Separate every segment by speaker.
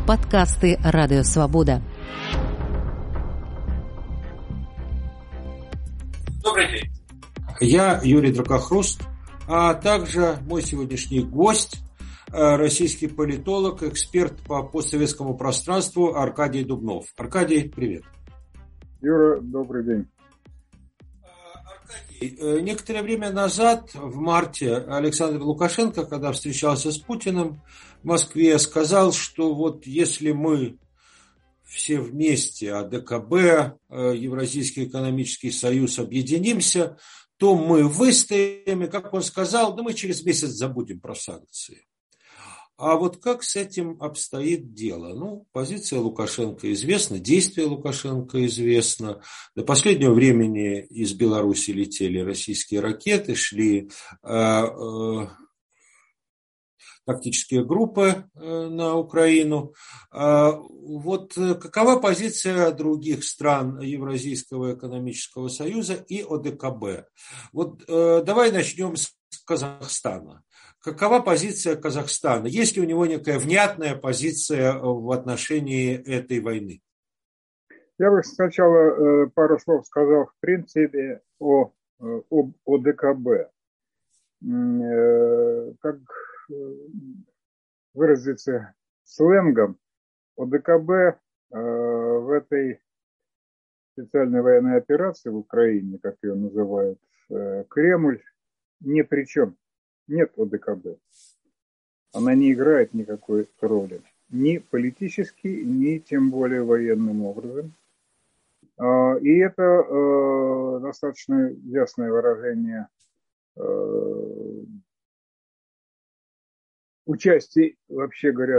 Speaker 1: Подкасты «Радио Свобода».
Speaker 2: Добрый день. Я Юрий Дракохруст, а также мой сегодняшний гость, российский политолог, эксперт по постсоветскому пространству Аркадий Дубнов. Аркадий, привет.
Speaker 3: Юра, добрый день.
Speaker 2: Аркадий, некоторое время назад, в марте, Александр Лукашенко, когда встречался с Путиным в Москве, сказал, что вот если мы все вместе, АДКБ, Евразийский экономический союз, объединимся, то мы выстоим, и, как он сказал, да мы через месяц забудем про санкции. А вот как с этим обстоит дело? Ну, позиция Лукашенко известна, действия Лукашенко известно. До последнего времени из Беларуси летели российские ракеты, шли тактические группы на Украину. Вот какова позиция других стран Евразийского экономического союза и ОДКБ? Вот давай начнем с Казахстана. Какова позиция Казахстана? Есть ли у него некая внятная позиция в отношении этой войны?
Speaker 3: Я бы сначала пару слов сказал, в принципе, об ОДКБ. Как выразиться сленгом, ОДКБ в этой специальной военной операции в Украине, как ее называют, Кремль ни при чем. Нет ОДКБ. Она не играет никакой роли. Ни политически, ни тем более военным образом. И это достаточно ясное выражение участия, вообще говоря,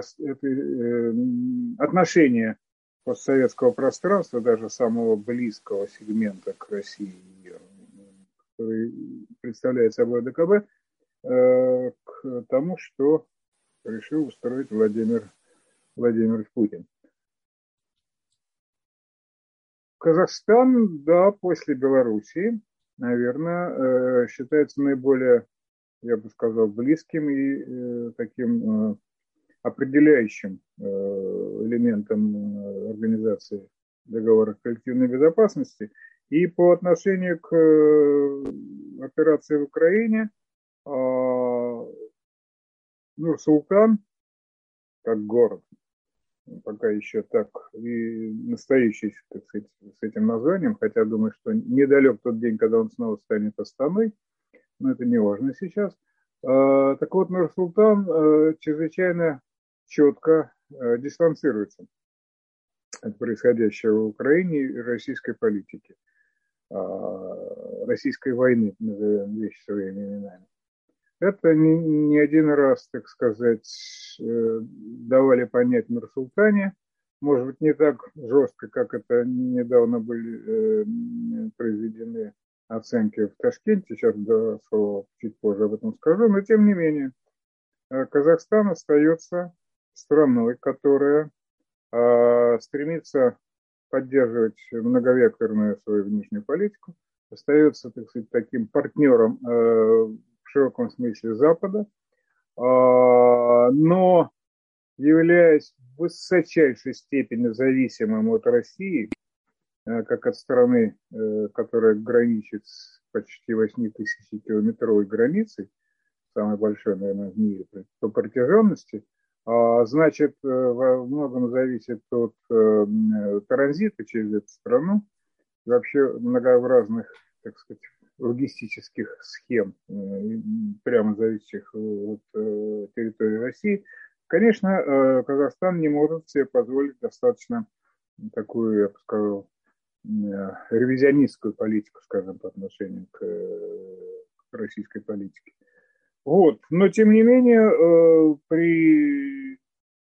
Speaker 3: отношения постсоветского пространства, даже самого близкого сегмента к России, который представляет собой ОДКБ, к тому, что решил устроить Владимир Путин. Казахстан, да, после Белоруссии, наверное, считается наиболее, я бы сказал, близким и таким определяющим элементом организации договора коллективной безопасности. И по отношению к операции в Украине, Нур-Султан, как город, пока еще так и настоящий, так сказать, с этим названием, хотя думаю, что недалек тот день, когда он снова станет Астаной, но это не важно сейчас. Так вот, Нур-Султан чрезвычайно четко дистанцируется от происходящего в Украине и российской политики, российской войны, назовем вещи своими именами. Это не один раз, так сказать, давали понять Нур-Султане, может быть, не так жестко, как это недавно были произведены оценки в Ташкенте, сейчас до слова чуть позже об этом скажу, но тем не менее, Казахстан остается страной, которая стремится поддерживать многовекторную свою внешнюю политику, остается, так сказать, таким партнером в широком смысле Запада, но являясь в высочайшей степени зависимым от России, как от страны, которая граничит с почти 8000-километровой границей, самой большой, наверное, в мире по протяженности, значит, во многом зависит от транзита через эту страну, вообще многообразных, так сказать, логистических схем, прямо зависящих от территории России. Конечно, Казахстан не может себе позволить достаточно такую, я бы сказал, ревизионистскую политику, скажем, по отношению к российской политике. Вот. Но, тем не менее, при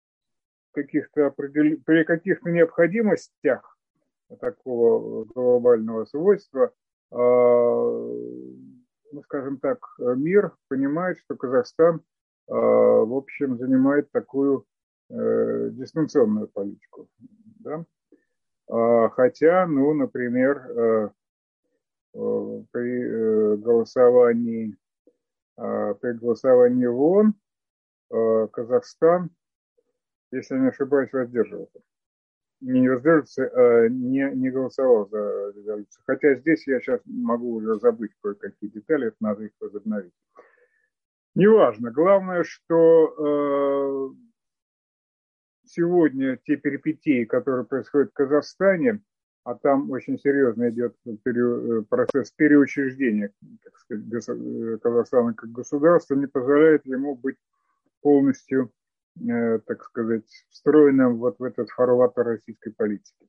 Speaker 3: каких-то необходимостях такого глобального свойства, ну, скажем так, мир понимает, что Казахстан, в общем, занимает такую дистанционную политику. Да? Хотя, ну, например, при голосовании в ООН Казахстан если я не ошибаюсь, воздерживался. Не воздерживался, а не голосовал за резолюцию. Хотя здесь я сейчас могу уже забыть кое-какие детали, это надо их возобновить. Неважно. Главное, что сегодня те перипетии, которые происходят в Казахстане, а там очень серьезно идет процесс переучреждения, так сказать, Казахстана как государства, не позволяет ему быть полностью, так сказать, встроенным вот в этот фарватер российской политики.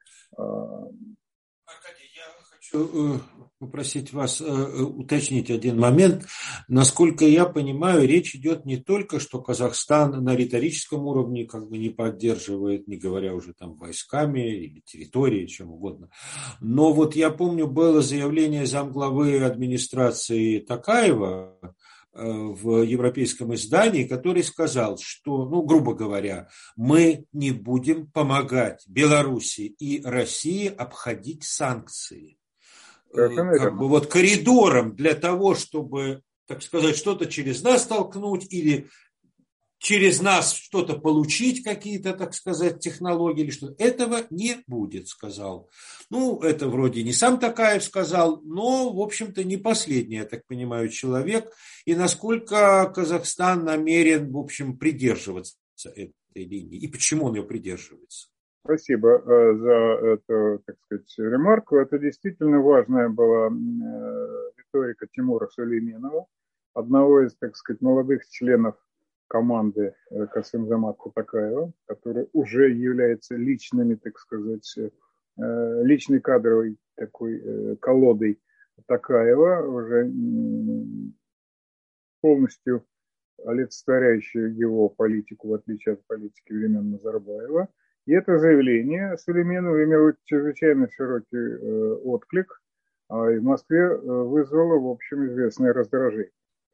Speaker 2: Аркадий, я хочу попросить вас уточнить один момент. Насколько я понимаю, речь идет не только, что Казахстан на риторическом уровне как бы не поддерживает, не говоря уже там войсками или территорией, чем угодно. Но вот я помню, было заявление замглавы администрации Токаева в европейском издании, который сказал, что, ну, грубо говоря, мы не будем помогать Беларуси и России обходить санкции. Как бы вот коридором для того, чтобы, так сказать, что-то через нас толкнуть или через нас что-то получить, какие-то, так сказать, технологии или что-то. Этого не будет, сказал. Ну, это вроде не сам Токаев сказал, но, в общем-то, не последний, я так понимаю, человек. И насколько Казахстан намерен, в общем, придерживаться этой линии, и почему он ее придерживается?
Speaker 3: Спасибо за эту, так сказать, ремарку. Это действительно важная была риторика Тимура Сулейменова, одного из, так сказать, молодых членов команды Касым-Жомарта Токаева, который уже является личными, так сказать, личной кадровой такой колодой Токаева, уже полностью олицетворяющую его политику, в отличие от политики времен Назарбаева. И это заявление Сулейменова имело чрезвычайно широкий отклик, и в Москве вызвало, в общем, известное раздражение.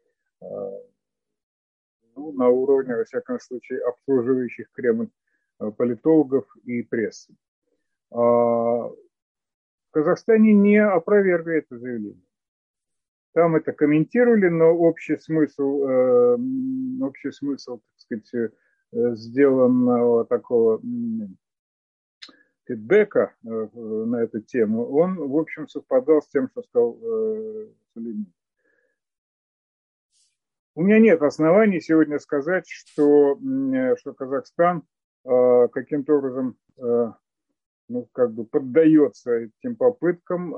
Speaker 3: Ну, на уровне, во всяком случае, обслуживающих Кремль политологов и прессы. В Казахстане не опровергли это заявление. Там это комментировали, но общий смысл, так сказать, сделанного такого фидбэка на эту тему, он, в общем, совпадал с тем, что сказал Сулеймен. У меня нет оснований сегодня сказать, что Казахстан каким-то образом ну, как бы поддается этим попыткам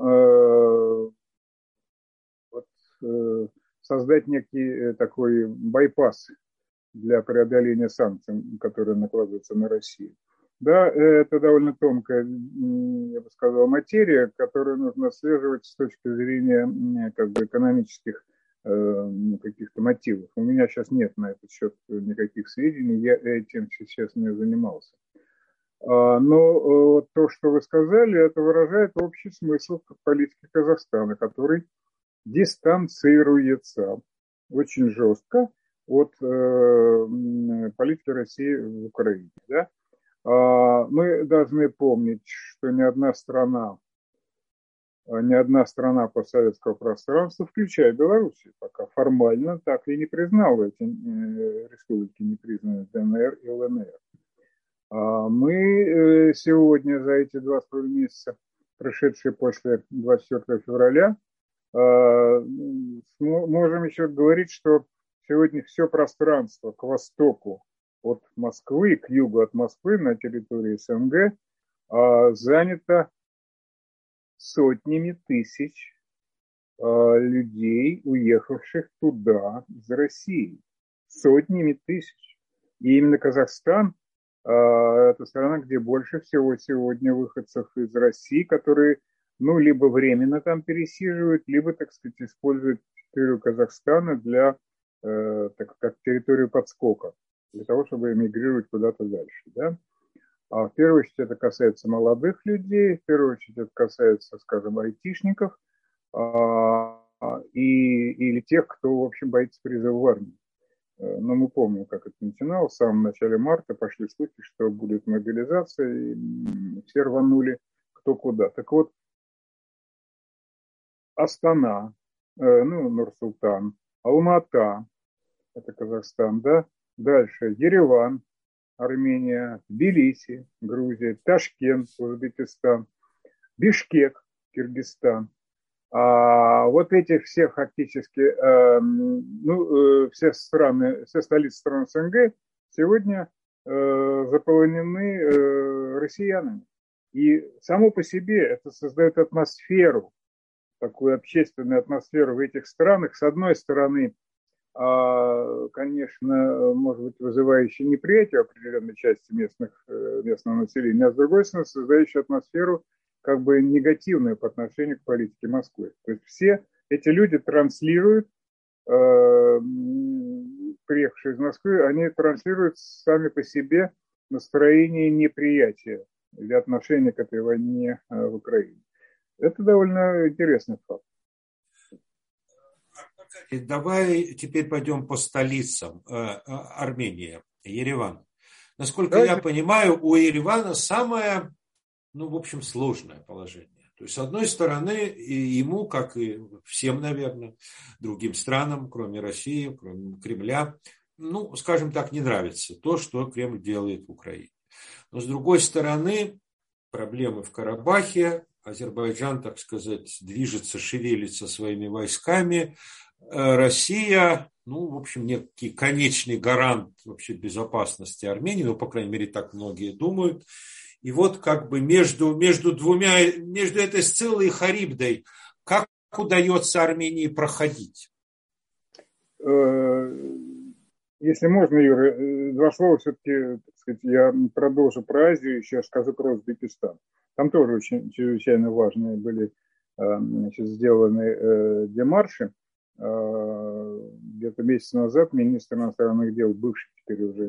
Speaker 3: создать некий такой байпас для преодоления санкций, которые накладываются на Россию. Да, это довольно тонкая, я бы сказал, материя, которую нужно отслеживать с точки зрения как бы экономических каких-то мотивов. У меня сейчас нет на этот счет никаких сведений, я этим сейчас не занимался. Но то, что вы сказали, это выражает общий смысл политики Казахстана, который дистанцируется очень жестко от политики России в Украине. Да? Мы должны помнить, что ни одна страна постсоветского пространства, включая Белоруссию, пока формально так и не признала эти республики, не признанные ДНР и ЛНР. Мы сегодня за эти 2,5 месяца, прошедшие после 24 февраля, можем еще говорить, что сегодня все пространство к востоку от Москвы, к югу от Москвы на территории СНГ занято сотнями тысяч людей, уехавших туда из России. Сотнями тысяч. И именно Казахстан это страна, где больше всего сегодня выходцев из России, которые ну, либо временно там пересиживают, либо, так сказать, используют территорию Казахстана для, так как территорию подскока, для того, чтобы эмигрировать куда-то дальше, да. А в первую очередь это касается молодых людей, в первую очередь это касается, скажем, айтишников или тех, кто, в общем, боится призыва в армию. Но мы помним, как это начиналось. В самом начале марта пошли слухи, что будет мобилизация, и все рванули кто куда. Так вот, Астана, Нур-Султан, Алмата, это Казахстан, да, дальше Ереван, Армения, Тбилиси, Грузия, Ташкент, Узбекистан, Бишкек, Киргизстан. А вот эти все фактически, все страны, все столицы стран СНГ сегодня заполонены россиянами. И само по себе это создает атмосферу, такую общественную атмосферу в этих странах. С одной стороны, конечно, может быть, вызывающий неприятие определенной части местного населения, а с другой стороны, создающий атмосферу как бы негативную по отношению к политике Москвы. То есть все эти люди транслируют, приехавшие из Москвы, они транслируют сами по себе настроение неприятия или отношения к этой войне в Украине. Это довольно интересный факт.
Speaker 2: Давай теперь пойдем по столицам Армении, Ереван. Насколько я понимаю, у Еревана самое, в общем, сложное положение. То есть, с одной стороны, ему, как и всем, наверное, другим странам, кроме России, кроме Кремля, скажем так, не нравится то, что Кремль делает в Украине. Но, с другой стороны, проблемы в Карабахе, Азербайджан, так сказать, движется, шевелится своими войсками, Россия, в общем, некий конечный гарант вообще безопасности Армении, по крайней мере, так многие думают. И вот как бы между этой Сциллой и Харибдой, как удается Армении проходить?
Speaker 3: Если можно, Юра, два слова все-таки, так сказать, я продолжу про Азию, еще скажу про Узбекистан. Там тоже очень чрезвычайно важные были сделаны демарши. Где-то месяц назад министр иностранных дел, бывший теперь уже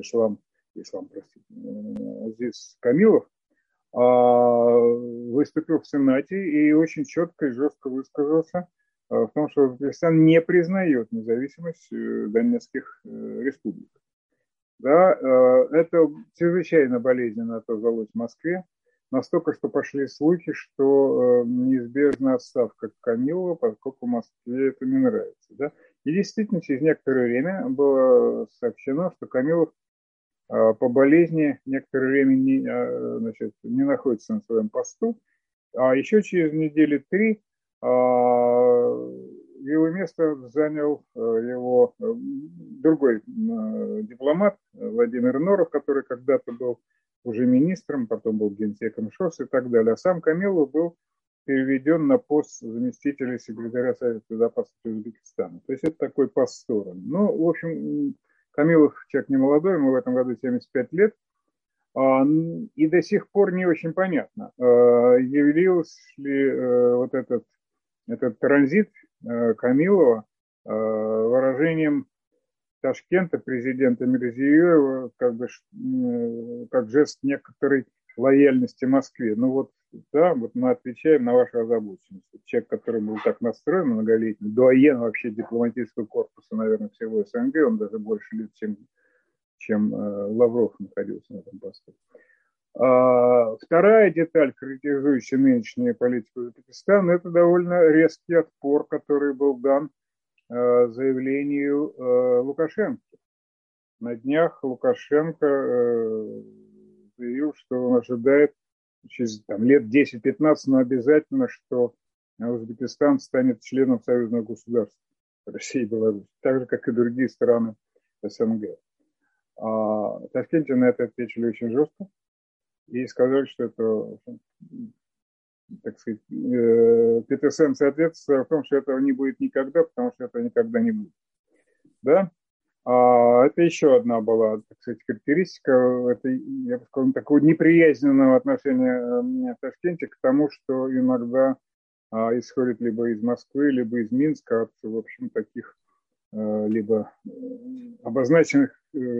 Speaker 3: Азиз Камилов, выступил в Сенате и очень четко и жестко высказался в том, что Узбекистан не признает независимость Донецких республик. Да, это чрезвычайно болезненно отозвалось в Москве. Настолько, что пошли слухи, что неизбежна отставка Камилова, поскольку Москве это не нравится. Да? И действительно, через некоторое время было сообщено, что Камилов по болезни некоторое время не находится на своем посту, а еще через недели 3 его место занял его другой дипломат Владимир Норов, который когда-то был уже министром, потом был генсеком ШОС и так далее. А сам Камилов был переведен на пост заместителя секретаря Совета Безопасности Узбекистана. То есть это такой пост в сторону. В общем, Камилов человек не молодой, ему в этом году 75 лет. И до сих пор не очень понятно, явился ли вот этот транзит Камилова выражением Ташкента, президента Мирзиёева, как жест некоторой лояльности Москве. Мы отвечаем на вашу озабоченность. Человек, который был так настроен многолетний, дуаен вообще дипломатического корпуса, наверное, всего СНГ, он даже больше лет, чем Лавров находился на этом посту. Вторая деталь, характеризующая нынешнюю политику Узбекистана, это довольно резкий отпор, который был дан заявлению Лукашенко. На днях Лукашенко заявил, что он ожидает через лет 10-15, но обязательно, что Узбекистан станет членом союзного государства России и Беларуси, так же, как и другие страны СНГ. В Ташкенте на это ответили очень жестко и сказали, что это, так сказать, квинтэссенция ответственности в том, что этого не будет никогда, потому что этого никогда не будет. Да? Это еще одна была, так сказать, характеристика, я бы сказал, такого неприязненного отношения в Ташкенте к тому, что иногда исходит либо из Москвы, либо из Минска, от, в общем, таких либо обозначенных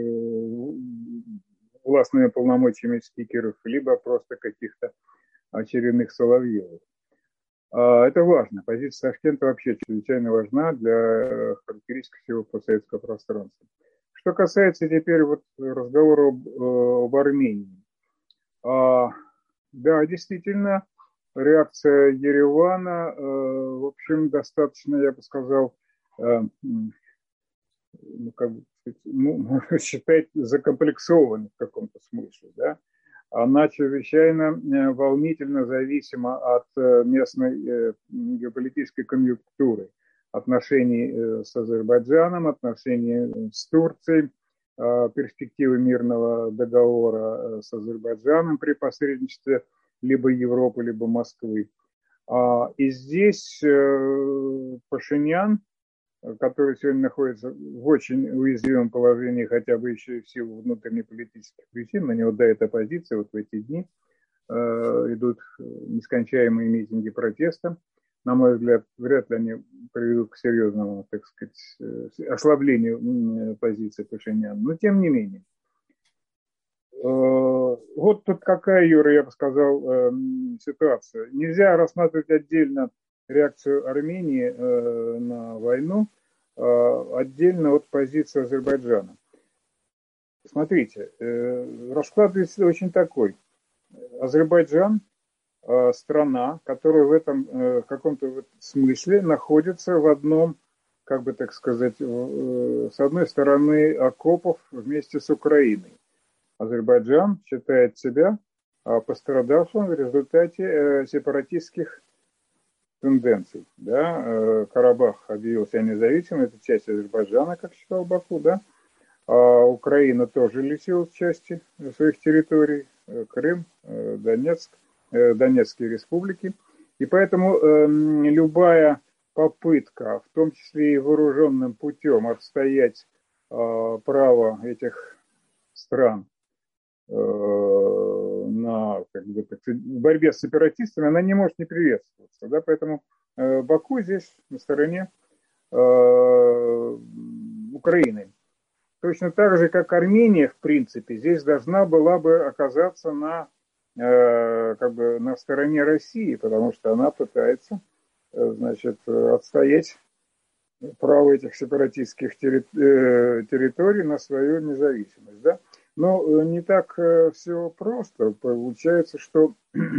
Speaker 3: властными полномочиями спикеров, либо просто каких-то очередных соловьевых. Это важно. Позиция Ташкента вообще чрезвычайно важна для характеристики всего постсоветского пространства. Что касается теперь разговора об Армении. Да, действительно, реакция Еревана, в общем, достаточно, я бы сказал, можно считать, закомплексованной в каком-то смысле, да. Она чрезвычайно волнительно зависима от местной геополитической конъюнктуры, отношений с Азербайджаном, отношений с Турцией, перспективы мирного договора с Азербайджаном при посредничестве либо Европы, либо Москвы. И здесь Пашинян, который сегодня находится в очень уязвимом положении, хотя бы еще и в силу внутреннеполитических причин, на него давит оппозиция, вот в эти дни идут нескончаемые митинги протеста. На мой взгляд, вряд ли они приведут к серьезному, так сказать, ослаблению позиции Пашиняна. Но тем не менее. Вот тут какая, Юра, я бы сказал, ситуация. Нельзя рассматривать отдельно реакцию Армении на войну отдельно от позиции Азербайджана. Смотрите, расклад очень такой. Азербайджан – страна, которая в этом каком-то смысле находится в одном, как бы так сказать, с одной стороны окопов вместе с Украиной. Азербайджан считает себя пострадавшим в результате сепаратистских тенденций. Да? Карабах объявил себя независимым, это часть Азербайджана, как считал Баку, да? А Украина тоже лишилась части своих территорий, Крым, Донецк, Донецкие республики. И поэтому любая попытка, в том числе и вооруженным путем, отстоять право этих стран на, как бы, так сказать, в борьбе с сепаратистами, она не может не приветствоваться. Да? Поэтому Баку здесь на стороне Украины. Точно так же, как Армения, в принципе, здесь должна была бы оказаться как бы на стороне России, потому что она пытается, значит, отстоять право этих сепаратистских территорий на свою независимость. Да? Но не так все просто. Получается, что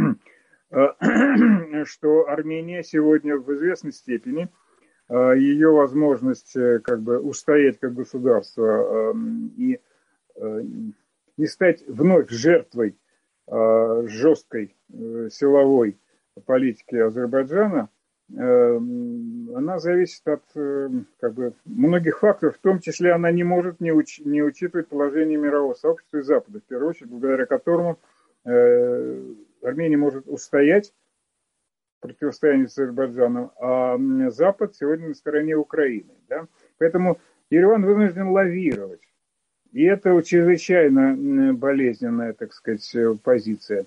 Speaker 3: Армения сегодня в известной степени, ее возможность как бы устоять как государство и не стать вновь жертвой жесткой силовой политики Азербайджана, она зависит от как бы многих факторов, в том числе она не может не учитывать положение мирового сообщества и Запада, в первую очередь, благодаря которому Армения может устоять в противостоянии с Азербайджаном, а Запад сегодня на стороне Украины. Да? Поэтому Ереван вынужден лавировать. И это чрезвычайно болезненная, так сказать, позиция.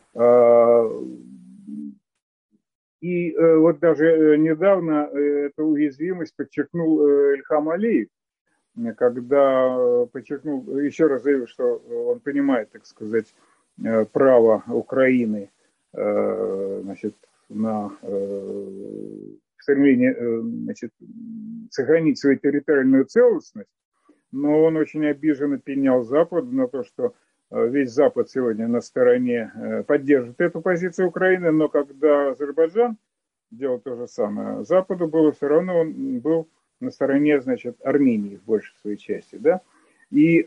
Speaker 3: И вот даже недавно эту уязвимость подчеркнул Ильхам Алиев, когда подчеркнул, еще раз заявил, что он понимает, так сказать, право Украины, значит, на стремление, значит, сохранить свою территориальную целостность, но он очень обиженно пенял Западу на то, что весь Запад сегодня на стороне поддерживает эту позицию Украины, но когда Азербайджан делал то же самое, Западу было все равно, он был на стороне, значит, Армении в большей своей части, да. И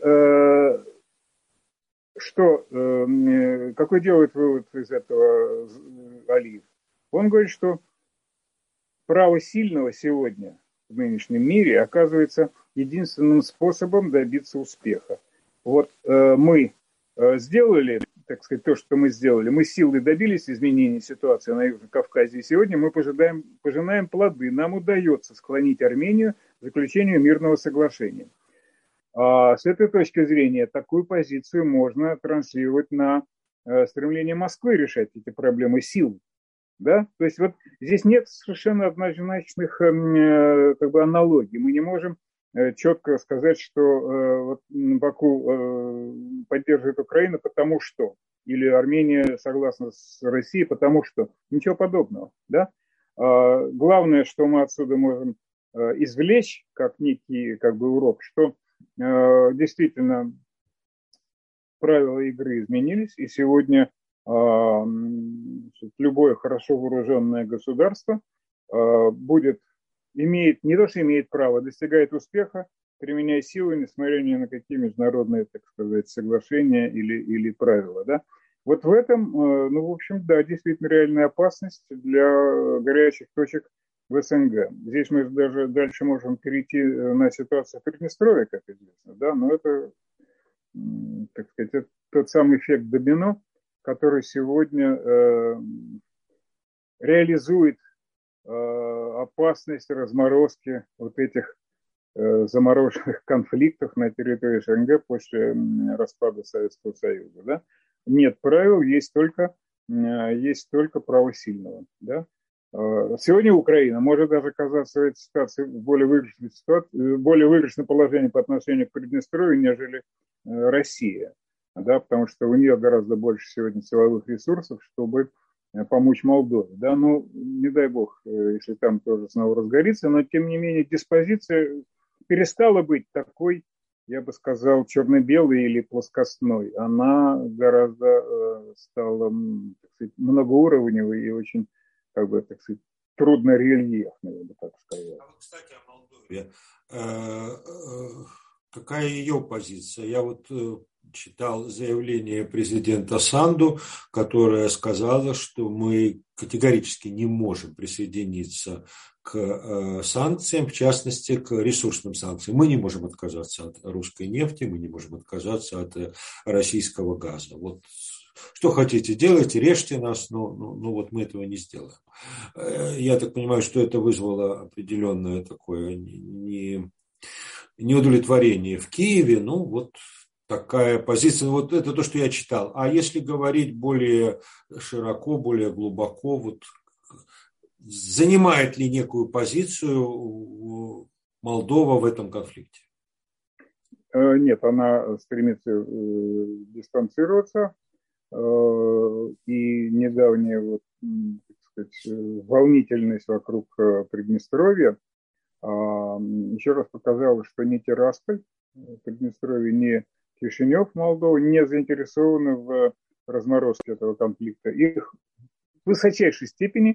Speaker 3: какой делает вывод из этого Алиев? Он говорит, что право сильного сегодня в нынешнем мире оказывается единственным способом добиться успеха. Вот мы сделали, так сказать, то, что мы сделали. Мы силой добились изменения ситуации на Южном Кавказе. И сегодня мы пожинаем плоды. Нам удается склонить Армению к заключению мирного соглашения. А с этой точки зрения такую позицию можно транслировать на стремление Москвы решать эти проблемы силой. Да? То есть вот здесь нет совершенно однозначных как бы аналогий. Мы не можем четко сказать, что вот Баку поддерживает Украину потому что, или Армения согласна с Россией потому что. Ничего подобного. Да? Главное, что мы отсюда можем извлечь, как некий как бы урок, что действительно правила игры изменились, и сегодня любое хорошо вооруженное государство имеет, не то что имеет право, достигает успеха применяя силу, несмотря ни на какие международные, так сказать, соглашения или правила, да. Вот в этом, ну, в общем, да, действительно реальная опасность для горячих точек в СНГ. Здесь мы даже дальше можем перейти на ситуацию в Приднестровье, как известно, да, но это, так сказать, это тот самый эффект домино, который сегодня реализует опасность разморозки вот этих замороженных конфликтов на территории СНГ после распада Советского Союза. Да? Нет правил, есть только право сильного. Да? Сегодня Украина может даже оказаться в этой ситуации в более выигрышном положении по отношению к Приднестровью, нежели Россия. Да? Потому что у нее гораздо больше сегодня силовых ресурсов, чтобы помочь Молдове. Да? Ну, не дай бог, если там тоже снова разгорится, но тем не менее диспозиция перестала быть такой, я бы сказал, черно-белой или плоскостной. Она гораздо стала, так сказать, многоуровневой и очень, как бы, так сказать, трудно-рельефной, я бы так сказал.
Speaker 2: А вот, кстати, о Молдове. Какая ее позиция? Я вот читал заявление президента Санду, которая сказала, что мы категорически не можем присоединиться к санкциям, в частности, к ресурсным санкциям. Мы не можем отказаться от русской нефти, мы не можем отказаться от российского газа. Вот что хотите, делайте, режьте нас, но вот мы этого не сделаем. Я так понимаю, что это вызвало определенное такое неудовлетворение в Киеве. Ну, вот такая позиция. Вот это то, что я читал. А если говорить более широко, более глубоко, вот занимает ли некую позицию Молдова в этом конфликте?
Speaker 3: Нет, она стремится дистанцироваться. И недавняя вот, так сказать, волнительность вокруг Приднестровья еще раз показала, что ни Тирасполь, Приднестровье, ни Кишинев, Молдова, не заинтересованы в разморозке этого конфликта. Их в высочайшей степени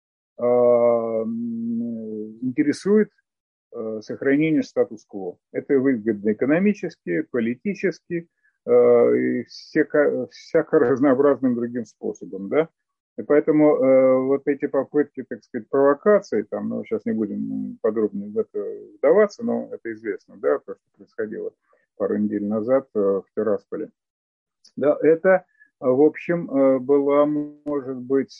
Speaker 3: интересует сохранение статус-кво. Это выгодно экономически, политически, и всяко разнообразным другим способом, да. И поэтому вот эти попытки, так сказать, провокации, там, ну, сейчас не будем подробно в это вдаваться, но это известно, да, то, что происходило пару недель назад в Тирасполе. Да, это, в общем, была, может быть,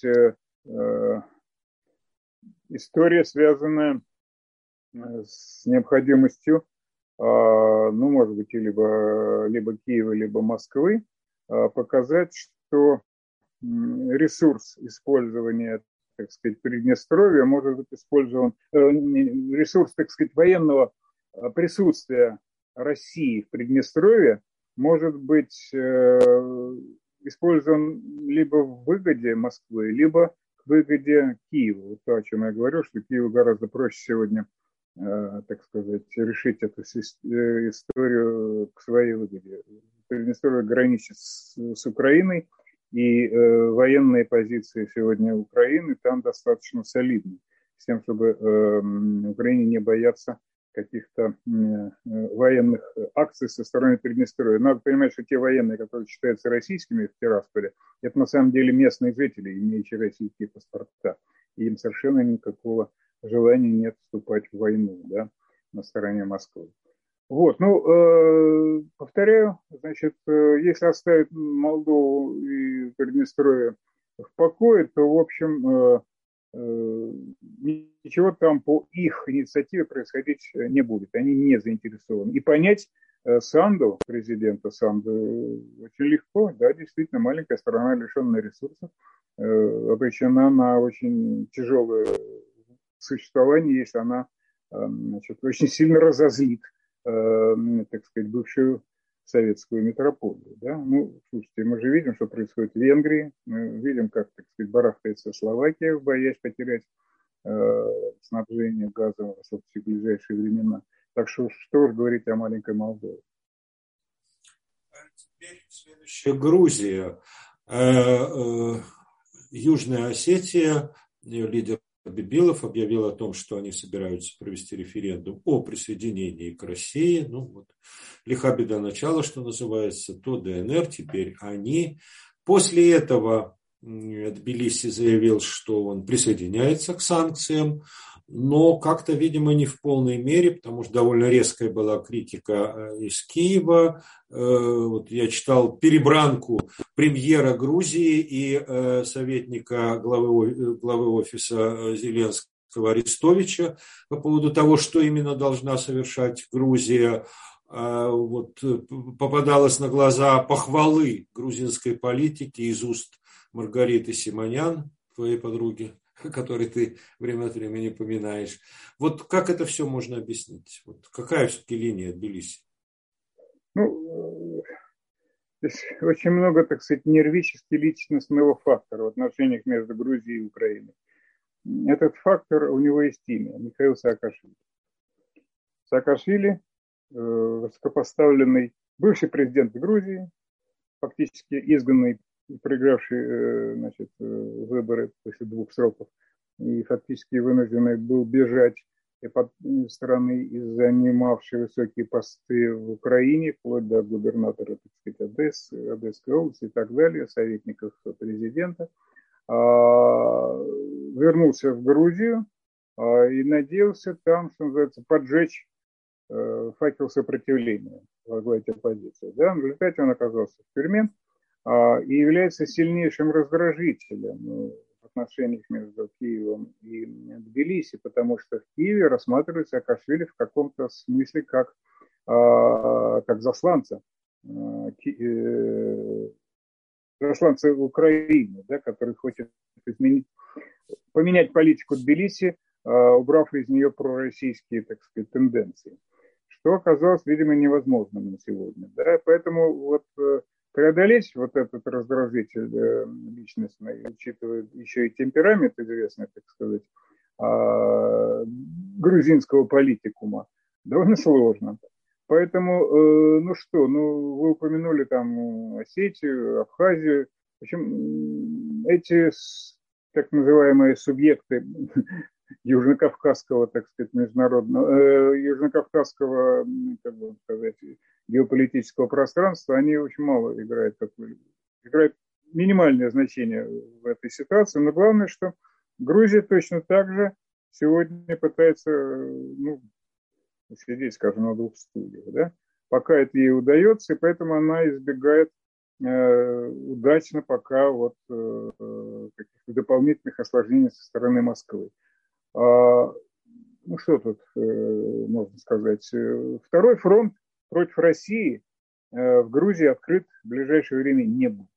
Speaker 3: история, связанная с необходимостью, ну, может быть, либо Киева, либо Москвы, показать, что ресурс использования, так сказать, Приднестровья может быть использован, ресурс, так сказать, военного присутствия России в Приднестровье может быть использован либо в выгоде Москвы, либо к выгоде Киева. Вот то, о чем я говорю, что Киеву гораздо проще сегодня, так сказать, решить эту историю к своей выгоде. Приднестровье граничит с Украиной, и военные позиции сегодня Украины там достаточно солидны, с тем, чтобы Украине не бояться каких-то военных акций со стороны Приднестровья. Надо понимать, что те военные, которые считаются российскими в Тирасполе, это на самом деле местные жители, имеющие российские паспорта. И им совершенно никакого желания нет вступать в войну, да, на стороне Москвы. Вот, ну, повторяю, значит, если оставить Молдову и Приднестровье в покое, то, в общем, ничего там по их инициативе происходить не будет. Они не заинтересованы. И понять Санду, президента Санду, очень легко. Да, действительно, маленькая страна, лишенная ресурсов, обречена на очень тяжелое существование, если она, значит, очень сильно разозлит, так сказать, бывшую советскую метрополию. Да? Ну, слушайте, мы же видим, что происходит в Венгрии, мы видим, как, так сказать, барахтается Словакия, боясь потерять снабжение газом в ближайшие времена. Так что уж говорить о маленькой Молдове.
Speaker 2: Теперь следующая Грузия. Южная Осетия, ее лидер Бибилов объявил о том, что они собираются провести референдум о присоединении к России. Ну вот, лиха беда начала, что называется, то ДНР, теперь они. После этого Тбилиси заявил, что он присоединяется к санкциям, но как-то, видимо, не в полной мере, потому что довольно резкая была критика из Киева. Вот я читал перебранку премьера Грузии и советника главы офиса Зеленского Арестовича по поводу того, что именно должна совершать Грузия. Вот попадалось на глаза похвалы грузинской политики из уст Маргариты Симонян, твоей подруги, которой ты время от времени поминаешь. Вот как это все можно объяснить? Вот какая все-таки линия Тбилиси?
Speaker 3: Ну, здесь очень много, так сказать, нервически-личностного фактора в отношениях между Грузией и Украиной. Этот фактор, у него есть имя, Михаил Саакашвили. Саакашвили, высокопоставленный бывший президент Грузии, фактически изгнанный, проигравший, значит, выборы после 2 сроков, и фактически вынужденный был бежать из страны и занимавший высокие посты в Украине, вплоть до губернатора, так сказать, Одесской области и так далее, советников президента, вернулся в Грузию и надеялся там, что называется, поджечь факел сопротивления, возглавить оппозицию. Да? В результате он оказался в тюрьме и является сильнейшим раздражителем в отношениях между Киевом и Тбилиси, потому что в Киеве рассматривается Саакашвили в каком-то смысле как засланца Украины, да, который хочет поменять политику Тбилиси, убрав из нее пророссийские, так сказать, тенденции, что оказалось, видимо, невозможным на сегодня. Да? Поэтому вот преодолеть вот этот раздражитель личностный, учитывая еще и темперамент известный, так сказать, грузинского политикума, довольно сложно. Поэтому, вы упомянули там Осетию, Абхазию. В общем, эти так называемые субъекты южнокавказского, так сказать, южнокавказского, как бы сказать, геополитического пространства, они очень мало играют минимальное значение в этой ситуации. Но главное, что Грузия точно так же сегодня пытается, сидеть, скажем, на 2 стульях, да? Пока это ей удается, и поэтому она избегает удачно пока каких-то дополнительных осложнений со стороны Москвы. Что тут можно сказать? Второй фронт против России в Грузии открыт в ближайшее время не будет.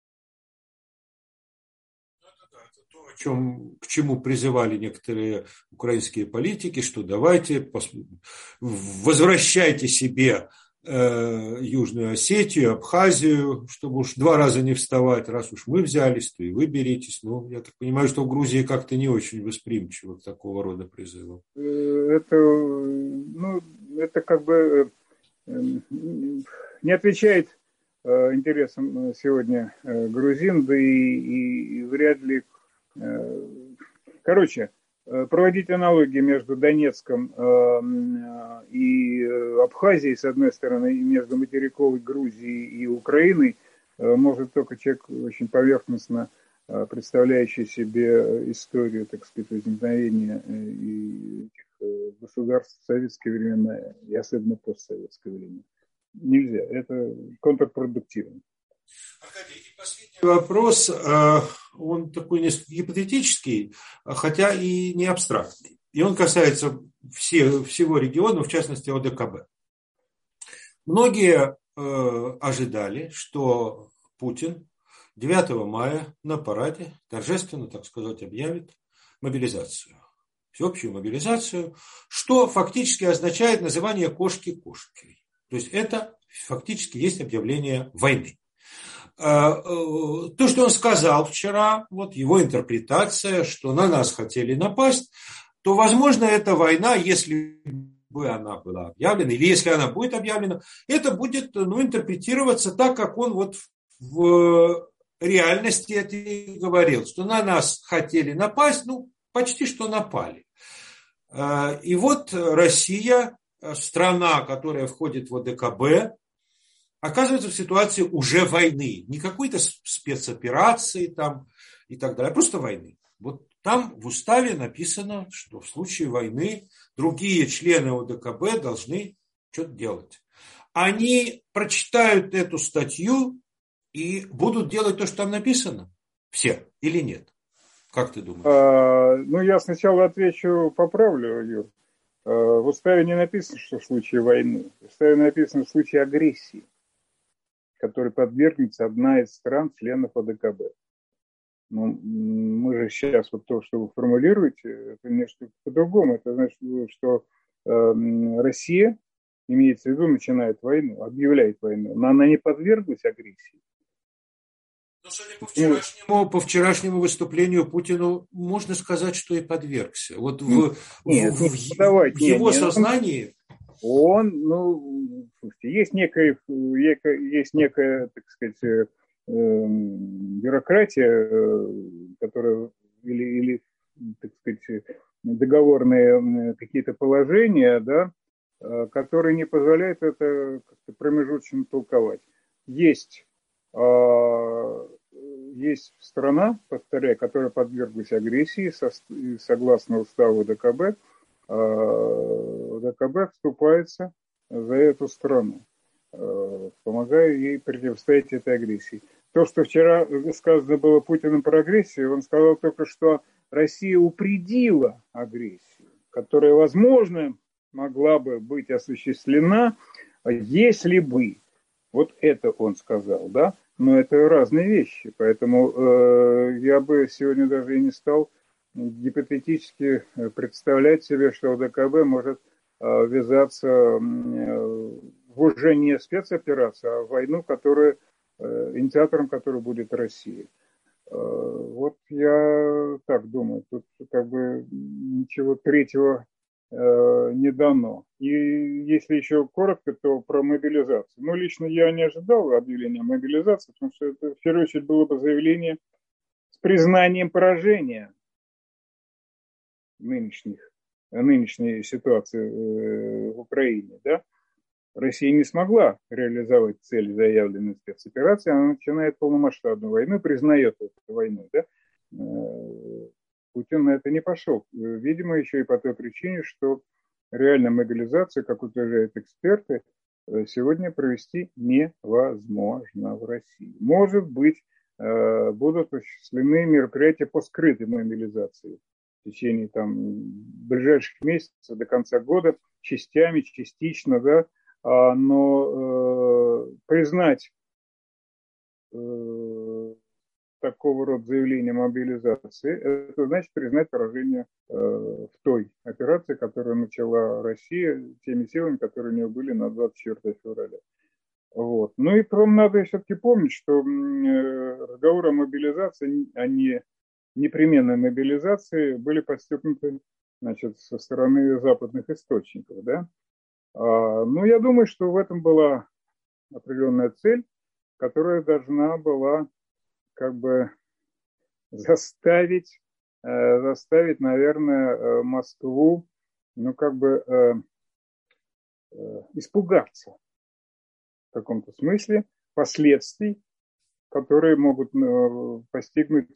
Speaker 2: К чему призывали некоторые украинские политики, что давайте возвращайте себе Южную Осетию, Абхазию, чтобы уж 2 раза не вставать, раз уж мы взялись, то и вы беритесь. Ну, я так понимаю, что в Грузии как-то не очень восприимчиво к такого рода призывам.
Speaker 3: Это как бы не отвечает интересам сегодня грузин, да и вряд ли. Короче, проводить аналогии между Донецком и Абхазией, с одной стороны, и между материковой Грузией и Украиной, может только человек очень поверхностно представляющий себе историю, так сказать, возникновения этих государств в советские времена и особенно постсоветское время. Нельзя, это контрпродуктивно.
Speaker 2: Аркадий, и последний вопрос, он такой несколько гипотетический, хотя и не абстрактный. И он касается всего региона, в частности ОДКБ. Многие ожидали, что Путин 9 мая на параде торжественно, так сказать, объявит мобилизацию. Всеобщую мобилизацию, что фактически означает называние кошки кошкой. То есть это фактически есть объявление войны. То, что он сказал вчера, вот его интерпретация, что на нас хотели напасть, то, возможно, эта война, если бы она была объявлена, или если она будет объявлена, это будет интерпретироваться так, как он вот в реальности это и говорил, что на нас хотели напасть, почти что напали. И вот Россия, страна, которая входит в ОДКБ, оказывается в ситуации уже войны. Не какой-то спецоперации там и так далее, а просто войны. Вот там в уставе написано, что в случае войны другие члены ОДКБ должны что-то делать. Они прочитают эту статью и будут делать то, что там написано? Все или нет? Как ты думаешь?
Speaker 3: Ну, я сначала отвечу, поправлю, Юр. В уставе не написано, что в случае войны. В уставе написано в случае агрессии, которой подвергнется одна из стран, членов ОДКБ. Ну, мы же сейчас вот то, что вы формулируете, это нечто по-другому. Это значит, что Россия, имеется в виду, начинает войну, объявляет войну, но она не подверглась агрессии.
Speaker 2: Но, судя по вчерашнему выступлению Путину, можно сказать, что и подвергся. Вот в его сознании...
Speaker 3: Слушайте, есть некая, так сказать, бюрократия, которая, или, так сказать, договорные какие-то положения, да, которые не позволяют это как-то промежуточно толковать. Есть страна, повторяю, которая подверглась агрессии, согласно уставу ОДКБ, ОДКБ вступается за эту страну, помогая ей противостоять этой агрессии. То, что вчера сказано было Путиным про агрессию, он сказал только, что Россия упредила агрессию, которая, возможно, могла бы быть осуществлена, если бы. Вот это он сказал, да? Но это разные вещи, поэтому я бы сегодня даже и не стал гипотетически представлять себе, что ОДКБ может ввязаться в уже не спецоперацию, а в войну, инициатором которой будет Россия. Вот я так думаю, тут как бы ничего третьего не дано. И если еще коротко, то про мобилизацию. Ну, лично я не ожидал объявления мобилизации, потому что это, в первую очередь, было бы заявление с признанием поражения нынешней ситуации в Украине, да. Россия не смогла реализовать цель заявленной спецоперации, она начинает полномасштабную войну, признает эту войну, да. Путин на это не пошел. Видимо, еще и по той причине, что реальная мобилизация, как утверждают эксперты, сегодня провести невозможно в России. Может быть, будут осуществлены мероприятия по скрытой мобилизации в течение ближайших месяцев до конца года, частями, частично, да, но признать такого рода заявления мобилизации, это значит признать поражение в той операции, которую начала Россия теми силами, которые у нее были на 24 февраля. Вот. Ну и надо все-таки помнить, что разговоры о мобилизации, о непременной мобилизации были подстегнуты, значит, со стороны западных источников, да. Ну, я думаю, что в этом была определенная цель, которая должна была как бы заставить, наверное, Москву, испугаться в каком-то смысле последствий, которые могут постигнуть,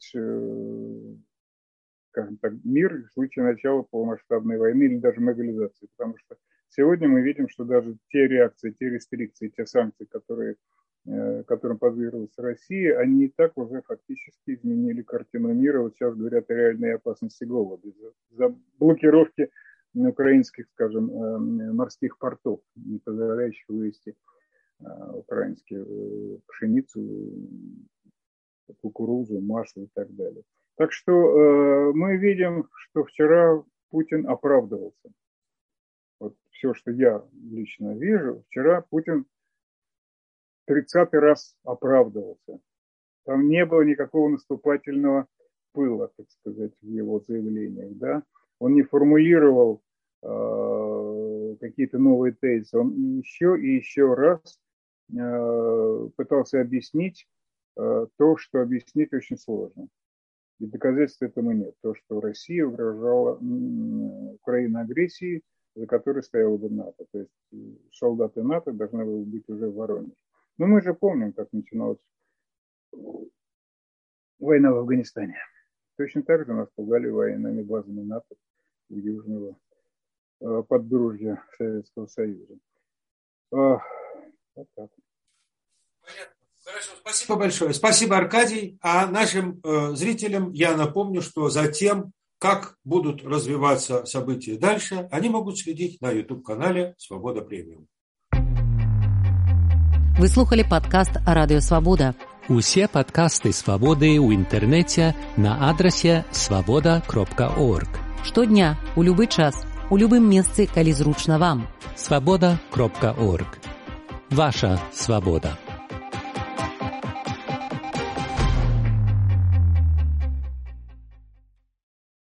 Speaker 3: скажем так, мир в случае начала полномасштабной войны или даже мобилизации. Потому что сегодня мы видим, что даже те реакции, те рестрикции, те санкции, которым подверглась Россия, они и так уже фактически изменили картину мира. Вот сейчас говорят о реальной опасности голода из-за блокировки украинских, скажем, морских портов, не позволяющих вывести украинскую пшеницу, кукурузу, масло и так далее. Так что мы видим, что вчера Путин оправдывался. Вот все, что я лично вижу, вчера Путин 30-й раз оправдывался. Там не было никакого наступательного пыла, так сказать, в его заявлениях. Да? Он не формулировал какие-то новые тезисы. Он еще и еще раз пытался объяснить то, что объяснить очень сложно. И доказательств этому нет. То, что Россия угрожала Украине агрессией, за которой стояла бы НАТО. То есть солдаты НАТО должны были быть уже в Воронеже. Но мы же помним, как начиналась война в Афганистане. Точно так же нас пугали военными базами НАТО у южного подбрюжья Советского Союза. Вот так.
Speaker 2: Хорошо, спасибо большое. Спасибо, Аркадий. А нашим зрителям я напомню, что за тем, как будут развиваться события дальше, они могут следить на YouTube-канале «Свобода Премиум».
Speaker 1: Ви слухали падкаст Радіо Свобода.
Speaker 4: Усе падкасты Свабоды ў інтэрнэце на адрасе swaboda.org.
Speaker 1: Штодня, у любы час, у любым месцы, калі зручна вам.
Speaker 4: swaboda.org. Ваша свабода.